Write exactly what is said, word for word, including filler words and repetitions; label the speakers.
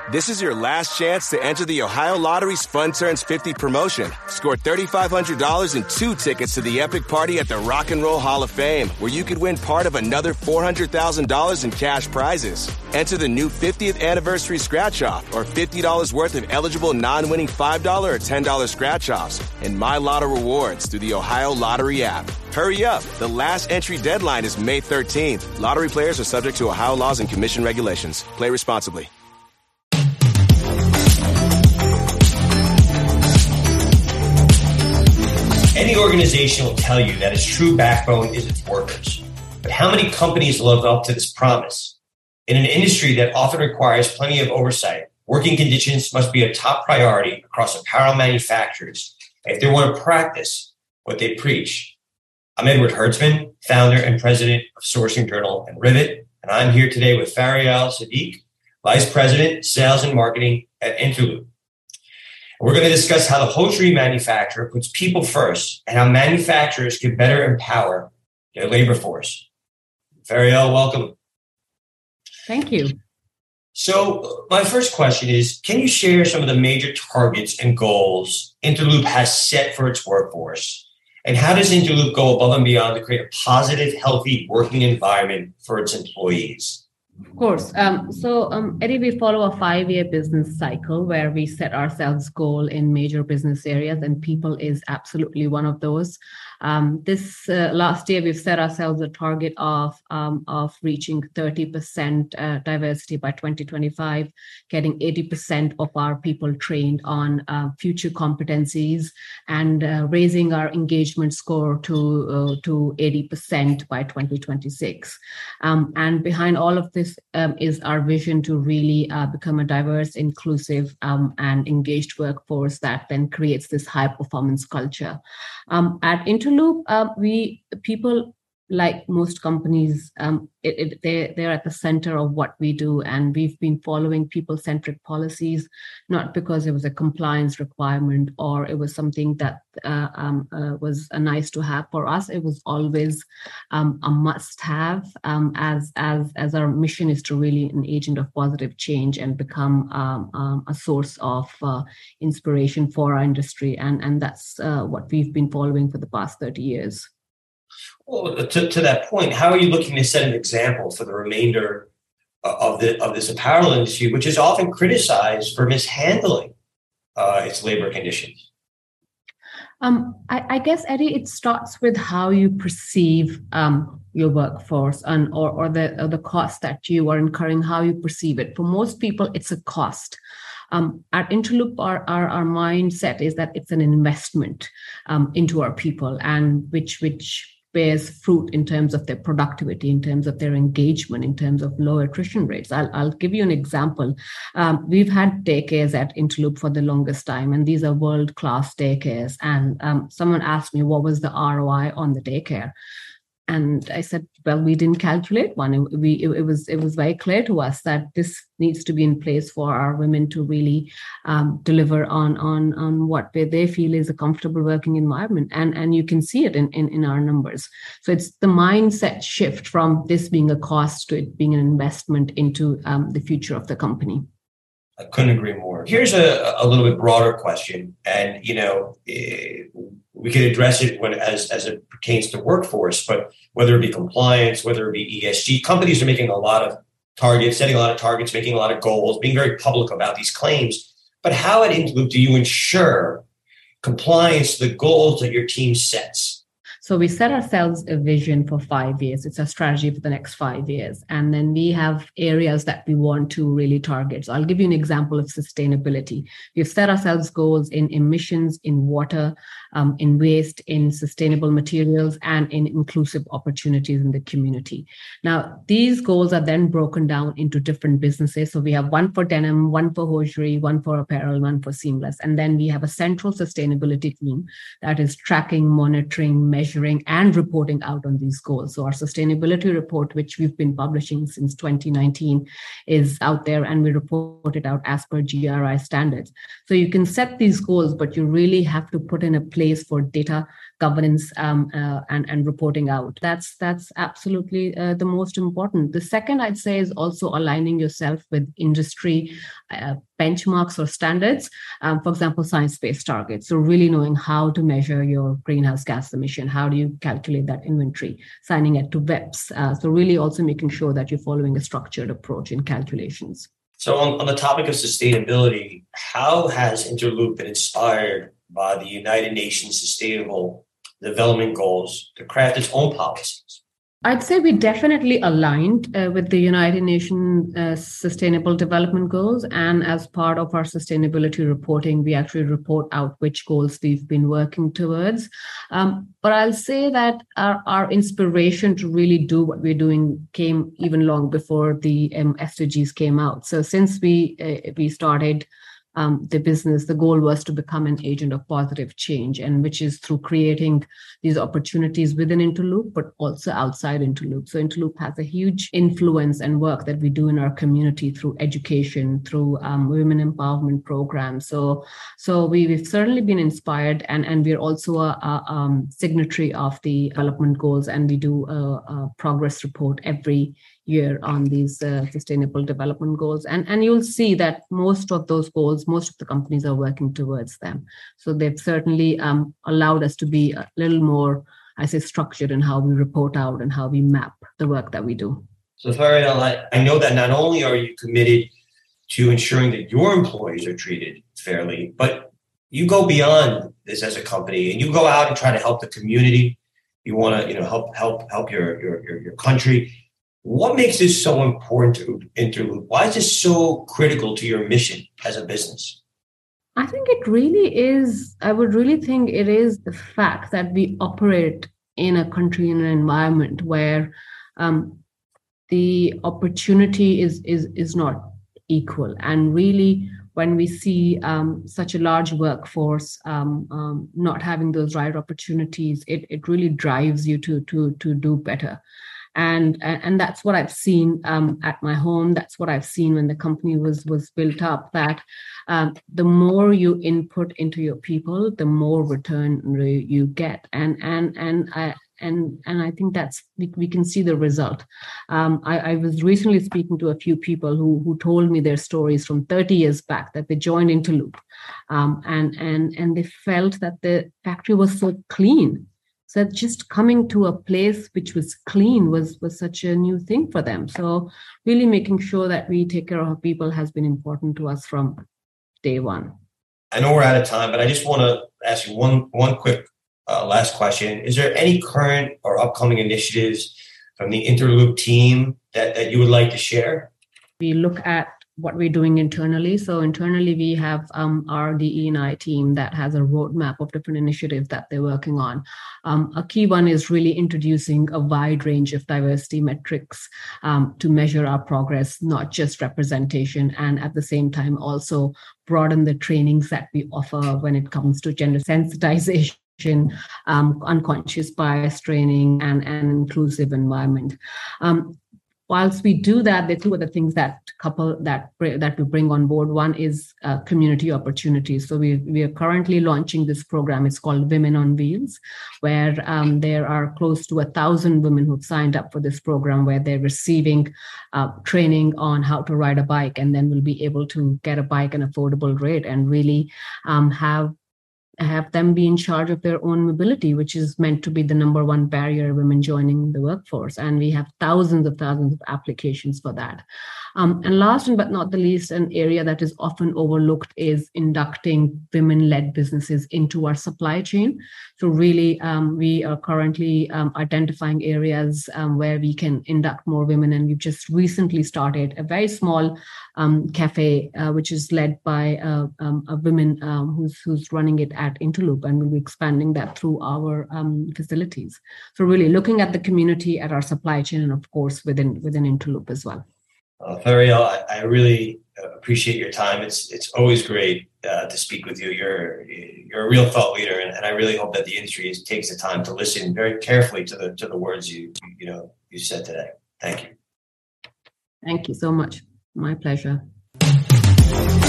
Speaker 1: This is your last chance to enter the Ohio Lottery's Fun Turns fifty promotion. Score three thousand five hundred dollars and two tickets to the epic party at the Rock and Roll Hall of Fame, where you could win part of another four hundred thousand dollars in cash prizes. Enter the new fiftieth anniversary scratch-off or fifty dollars worth of eligible non-winning five dollars or ten dollars scratch-offs and My Lotto rewards through the Ohio Lottery app. Hurry up. The last entry deadline is May thirteenth. Lottery players are subject to Ohio laws and commission regulations. Play responsibly.
Speaker 2: Any organization will tell you that its true backbone is its workers. But how many companies live up to this promise? In an industry that often requires plenty of oversight, working conditions must be a top priority across apparel manufacturers if they want to practice what they preach. I'm Edward Hertzman, founder and president of Sourcing Journal and Rivet, and I'm here today with Fariel Sadiq, vice president, sales and marketing at Interloop. We're going to discuss how the hosiery manufacturer puts people first and how manufacturers can better empower their labor force. Fariel, welcome.
Speaker 3: Thank you.
Speaker 2: So my first question is, can you share some of the major targets and goals Interloop has set for its workforce? And how does Interloop go above and beyond to create a positive, healthy working environment for its employees?
Speaker 3: Of course. Um, so, um, Eddie, we follow a five-year business cycle where we set ourselves goal in major business areas, and people is absolutely one of those. Um, this uh, last year, we've set ourselves a target of um, of reaching thirty percent uh, diversity by twenty twenty-five, getting eighty percent of our people trained on uh, future competencies, and uh, raising our engagement score to uh, to eighty percent by twenty twenty-six. Um, and behind all of this um, is our vision to really uh, become a diverse, inclusive, um, and engaged workforce that then creates this high performance culture. Um, at Interloop, uh, we people, like most companies, um, it, it, they, they're at the center of what we do. And we've been following people-centric policies, not because it was a compliance requirement or it was something that uh, um, uh, was a nice to have for us. It was always um, a must-have, um, as, as, as our mission is to really an agent of positive change and become um, um, a source of uh, inspiration for our industry. And, and that's uh, what we've been following for the past thirty years.
Speaker 2: Well, to, to that point, how are you looking to set an example for the remainder of the of this apparel industry, which is often criticized for mishandling uh, its labor conditions?
Speaker 3: Um, I, I guess, Eddie, it starts with how you perceive um, your workforce and or, or the or the cost that you are incurring, how you perceive it. For most people, it's a cost. Um, at Interloop, our, our, our mindset is that it's an investment um, into our people, and which which bears fruit in terms of their productivity, in terms of their engagement, in terms of low attrition rates. I'll, I'll give you an example. Um, we've had daycares at Interloop for the longest time, and these are world-class daycares. And um, someone asked me, what was the R O I on the daycare? And I said, well, we didn't calculate one. It, we, it, it was it was very clear to us that this needs to be in place for our women to really um, deliver on, on, on what they, they feel is a comfortable working environment. And, and you can see it in, in, in our numbers. So it's the mindset shift from this being a cost to it being an investment into um, the future of the company.
Speaker 2: I couldn't agree more. Here's a, a little bit broader question. And, you know, we could address it when, as, as it pertains to workforce, but whether it be compliance, whether it be E S G, companies are making a lot of targets, setting a lot of targets, making a lot of goals, being very public about these claims. But how at Interloop do you ensure compliance to the goals that your team sets?
Speaker 3: So we set ourselves a vision for five years. It's a strategy for the next five years. And then we have areas that we want to really target. So I'll give you an example of sustainability. We've set ourselves goals in emissions, in water, um, in waste, in sustainable materials, and in inclusive opportunities in the community. Now, these goals are then broken down into different businesses. So we have one for denim, one for hosiery, one for apparel, one for seamless. And then we have a central sustainability team that is tracking, monitoring, measuring, and reporting out on these goals. So our sustainability report, which we've been publishing since twenty nineteen, is out there, and we report it out as per G R I standards. So you can set these goals, but you really have to put in a place for data governance um, uh, and, and reporting out. That's that's absolutely uh, the most important. The second, I'd say, is also aligning yourself with industry uh, benchmarks or standards. Um, for example, science-based targets. So really knowing how to measure your greenhouse gas emission. How do you calculate that inventory? Signing it to W E Ps. Uh, so really also making sure that you're following a structured approach in calculations.
Speaker 2: So on, on the topic of sustainability, how has Interloop been inspired by the United Nations Sustainable Development Goals to craft its own policies?
Speaker 3: I'd say we definitely aligned uh, with the United Nations uh, Sustainable Development Goals. And as part of our sustainability reporting, we actually report out which goals we've been working towards. Um, but I'll say that our, our inspiration to really do what we're doing came even long before the um, S D Gs came out. So since we uh, we started Um, the business, the goal was to become an agent of positive change, and which is through creating these opportunities within Interloop, but also outside Interloop. So Interloop has a huge influence and work that we do in our community through education, through um, women empowerment programs. So, so we, we've certainly been inspired, and, and we're also a, a um, signatory of the development goals, and we do a, a progress report every year on these uh, sustainable development goals. And, and you'll see that most of those goals, most of the companies are working towards them. So they've certainly um, allowed us to be a little more, I say, structured in how we report out and how we map the work that we do.
Speaker 2: So Farial, I, I know that not only are you committed to ensuring that your employees are treated fairly, but you go beyond this as a company and you go out and try to help the community. You want to, you know, help help help your your your, your country. What makes this so important to Interloop? Why is this so critical to your mission as a business?
Speaker 3: I think it really is, I would really think it is the fact that we operate in a country, in an environment where um, the opportunity is, is, is not equal. And really, when we see um, such a large workforce um, um, not having those right opportunities, it, it really drives you to, to, to do better. And, and that's what I've seen um, at my home. That's what I've seen when the company was was built up, that um, the more you input into your people, the more return you get. And and and I and and I think that's we, we can see the result. Um, I, I was recently speaking to a few people who who told me their stories from thirty years back, that they joined Interloop, um, and and and they felt that the factory was so clean. So just coming to a place which was clean was, was such a new thing for them. So really making sure that we take care of our people has been important to us from day one.
Speaker 2: I know we're out of time, but I just want to ask you one, one quick uh, last question. Is there any current or upcoming initiatives from the Interloop team that, that you would like to share?
Speaker 3: We look at what we're doing internally. So internally, we have um, our D E and I team that has a roadmap of different initiatives that they're working on. Um, a key one is really introducing a wide range of diversity metrics um, to measure our progress, not just representation, and at the same time also broaden the trainings that we offer when it comes to gender sensitization, um, unconscious bias training, and an inclusive environment. Um, Whilst we do that, there are two other things that couple that that we bring on board. One is uh, community opportunities. So we we are currently launching this program. It's called Women on Wheels, where um, there are close to a thousand women who've signed up for this program, where they're receiving uh, training on how to ride a bike, and then will be able to get a bike at an affordable rate and really um, have have them be in charge of their own mobility, which is meant to be the number one barrier women joining the workforce. And we have thousands of thousands of applications for that. Um, and last but not the least, an area that is often overlooked is inducting women-led businesses into our supply chain. So really, um, we are currently um, identifying areas um, where we can induct more women. And we've just recently started a very small um, cafe, uh, which is led by uh, um, a woman um, who's, who's running it at Interloop, and we'll be expanding that through our um, facilities. So really looking at the community, at our supply chain, and of course within within Interloop as well.
Speaker 2: Uh, Farial, I, I really appreciate your time. It's it's always great uh, to speak with you. You're you're a real thought leader, and, and I really hope that the industry is, takes the time to listen very carefully to the to the words you you know you said today. Thank you.
Speaker 3: Thank you so much. My pleasure.